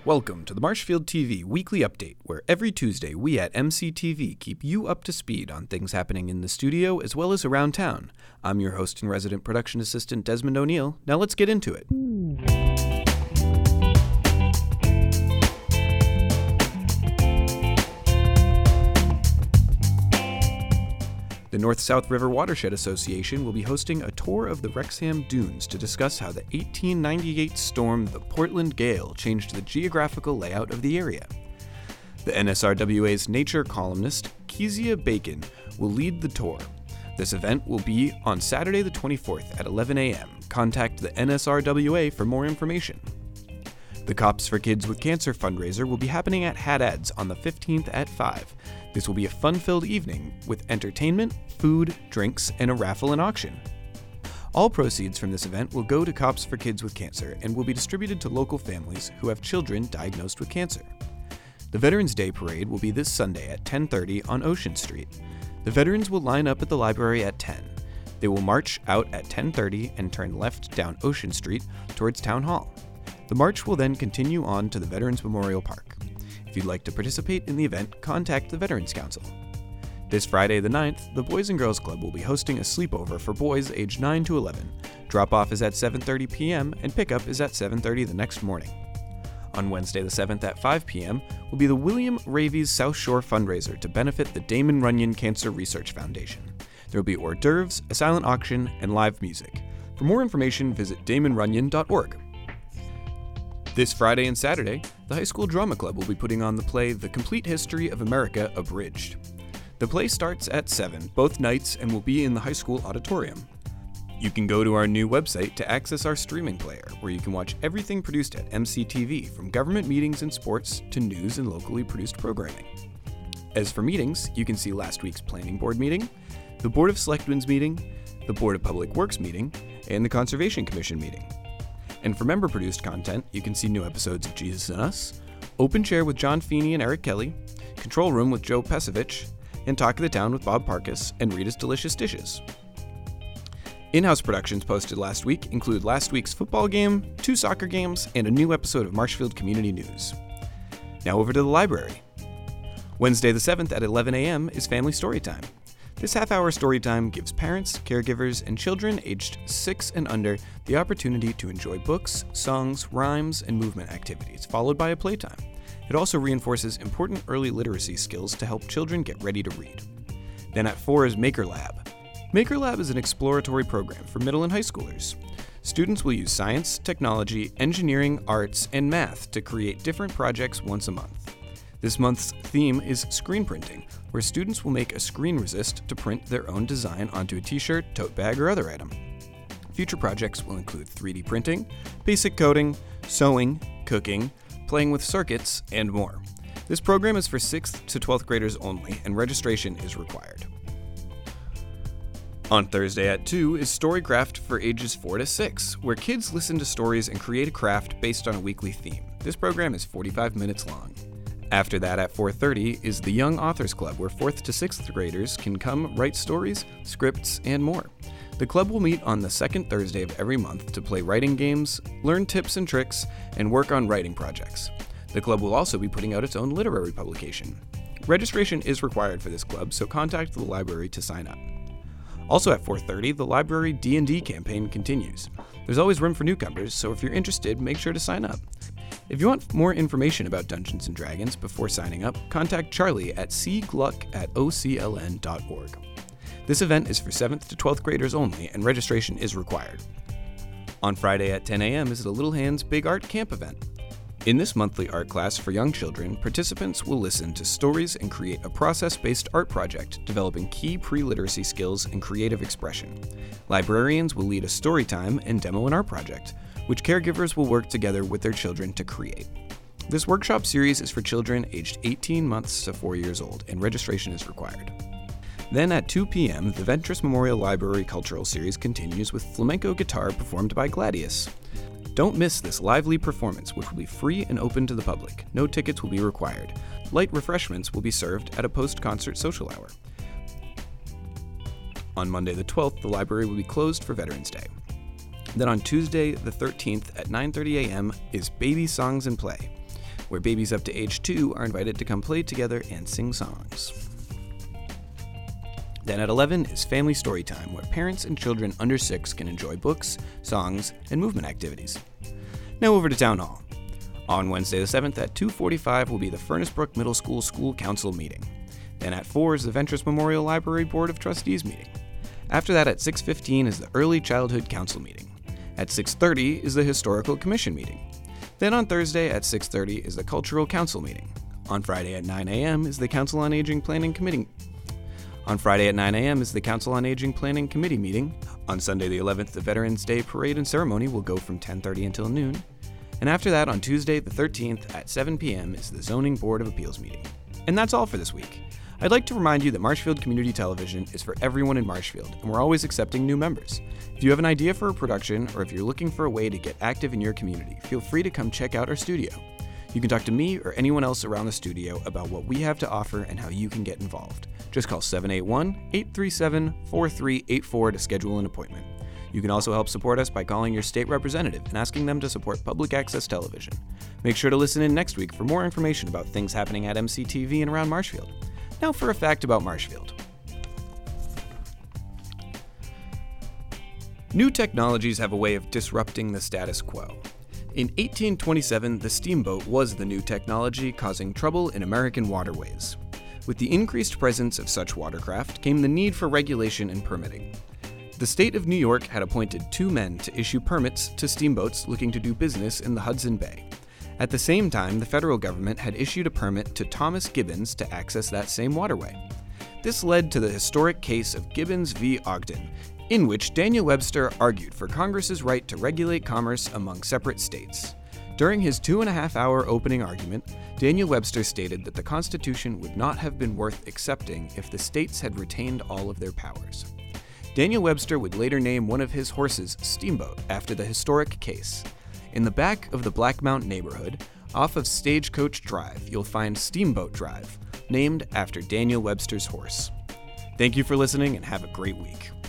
Welcome to the Marshfield TV Weekly Update, where every Tuesday we at MCTV keep you up to speed on things happening in the studio as well as around town. I'm your host and resident production assistant, Desmond O'Neill. Now let's get into it. The North-South River Watershed Association will be hosting a tour of the Wrexham Dunes to discuss how the 1898 storm, the Portland Gale, changed the geographical layout of the area. The NSRWA's nature columnist, Kezia Bacon, will lead the tour. This event will be on Saturday the 24th at 11 a.m. Contact the NSRWA for more information. The Cops for Kids with Cancer fundraiser will be happening at Haddad's on the 15th at 5. This will be a fun-filled evening with entertainment, food, drinks, and a raffle and auction. All proceeds from this event will go to Cops for Kids with Cancer and will be distributed to local families who have children diagnosed with cancer. The Veterans Day Parade will be this Sunday at 10:30 on Ocean Street. The veterans will line up at the library at 10. They will march out at 10:30 and turn left down Ocean Street towards Town Hall. The march will then continue on to the Veterans Memorial Park. If you'd like to participate in the event, contact the Veterans Council. This Friday the 9th, the Boys and Girls Club will be hosting a sleepover for boys aged 9 to 11. Drop-off is at 7:30 p.m. and pickup is at 7:30 the next morning. On Wednesday the 7th at 5 p.m. will be the William Ravies South Shore fundraiser to benefit the Damon Runyon Cancer Research Foundation. There will be hors d'oeuvres, a silent auction, and live music. For more information, visit damonrunyon.org. This Friday and Saturday, the High School Drama Club will be putting on the play The Complete History of America Abridged. The play starts at 7 both nights and will be in the high school auditorium. You can go to our new website to access our streaming player, where you can watch everything produced at MCTV, from government meetings and sports to news and locally produced programming. As for meetings, you can see last week's Planning Board meeting, the Board of Selectmen's meeting, the Board of Public Works meeting, and the Conservation Commission meeting. And for member-produced content, you can see new episodes of Jesus and Us, Open Chair with John Feeney and Eric Kelly, Control Room with Joe Pesevich, and Talk of the Town with Bob Parkas and Rita's Delicious Dishes. In-house productions posted last week include last week's football game, 2 soccer games, and a new episode of Marshfield Community News. Now over to the library. Wednesday the 7th at 11 a.m. is Family Storytime. This half-hour story time gives parents, caregivers, and children aged 6 and under the opportunity to enjoy books, songs, rhymes, and movement activities, followed by a playtime. It also reinforces important early literacy skills to help children get ready to read. Then at 4 is Maker Lab. Maker Lab is an exploratory program for middle and high schoolers. Students will use science, technology, engineering, arts, and math to create different projects once a month. This month's theme is screen printing, where students will make a screen resist to print their own design onto a t-shirt, tote bag, or other item. Future projects will include 3D printing, basic coding, sewing, cooking, playing with circuits, and more. This program is for 6th to 12th graders only, and registration is required. On Thursday at 2 is Storycraft for ages 4 to 6, where kids listen to stories and create a craft based on a weekly theme. This program is 45 minutes long. After that, at 4:30, is the Young Authors Club, where 4th to 6th graders can come write stories, scripts, and more. The club will meet on the second Thursday of every month to play writing games, learn tips and tricks, and work on writing projects. The club will also be putting out its own literary publication. Registration is required for this club, so contact the library to sign up. Also at 4:30, the library D&D campaign continues. There's always room for newcomers, so if you're interested, make sure to sign up. If you want more information about Dungeons & Dragons before signing up, contact Charlie at cgluck@ocln.org. This event is for 7th to 12th graders only, and registration is required. On Friday at 10 a.m. is the Little Hands Big Art Camp event. In this monthly art class for young children, participants will listen to stories and create a process-based art project, developing key pre-literacy skills and creative expression. Librarians will lead a story time and demo an art project, which caregivers will work together with their children to create. This workshop series is for children aged 18 months to 4 years old, and registration is required. Then at 2 p.m., the Ventris Memorial Library Cultural Series continues with flamenco guitar performed by Gladius. Don't miss this lively performance, which will be free and open to the public. No tickets will be required. Light refreshments will be served at a post-concert social hour. On Monday the 12th, the library will be closed for Veterans Day. Then on Tuesday the 13th at 9:30 a.m. is Baby Songs and Play. where babies up to age 2 are invited to come play together and sing songs. Then at 11 is Family Storytime, where parents and children under 6 can enjoy books, songs, and movement activities. Now over to Town Hall. On Wednesday the 7th at 2:45 will be the Furnace Brook Middle School School Council meeting. Then at 4 is the Ventress Memorial Library Board of Trustees meeting. After that at 6:15 is the Early Childhood Council meeting. At 6:30 is the Historical Commission meeting. Then on Thursday at 6:30 is the Cultural Council meeting. On Friday at 9 a.m. is the Council on Aging Planning Committee. On Friday at 9 a.m. is the Council on Aging Planning Committee meeting. On Sunday the 11th, the Veterans Day Parade and Ceremony will go from 10:30 until noon. And after that, on Tuesday the 13th at 7 p.m. is the Zoning Board of Appeals meeting. And that's all for this week. I'd like to remind you that Marshfield Community Television is for everyone in Marshfield, and we're always accepting new members. If you have an idea for a production, or if you're looking for a way to get active in your community, feel free to come check out our studio. You can talk to me or anyone else around the studio about what we have to offer and how you can get involved. Just call 781-837-4384 to schedule an appointment. You can also help support us by calling your state representative and asking them to support public access television. Make sure to listen in next week for more information about things happening at MCTV and around Marshfield. Now for a fact about Marshfield. New technologies have a way of disrupting the status quo. In 1827, the steamboat was the new technology causing trouble in American waterways. With the increased presence of such watercraft came the need for regulation and permitting. The state of New York had appointed 2 men to issue permits to steamboats looking to do business in the Hudson Bay. At the same time, the federal government had issued a permit to Thomas Gibbons to access that same waterway. This led to the historic case of Gibbons v. Ogden, in which Daniel Webster argued for Congress's right to regulate commerce among separate states. During his 2.5-hour opening argument, Daniel Webster stated that the Constitution would not have been worth accepting if the states had retained all of their powers. Daniel Webster would later name one of his horses Steamboat after the historic case. In the back of the Blackmount neighborhood, off of Stagecoach Drive, you'll find Steamboat Drive, named after Daniel Webster's horse. Thank you for listening and have a great week.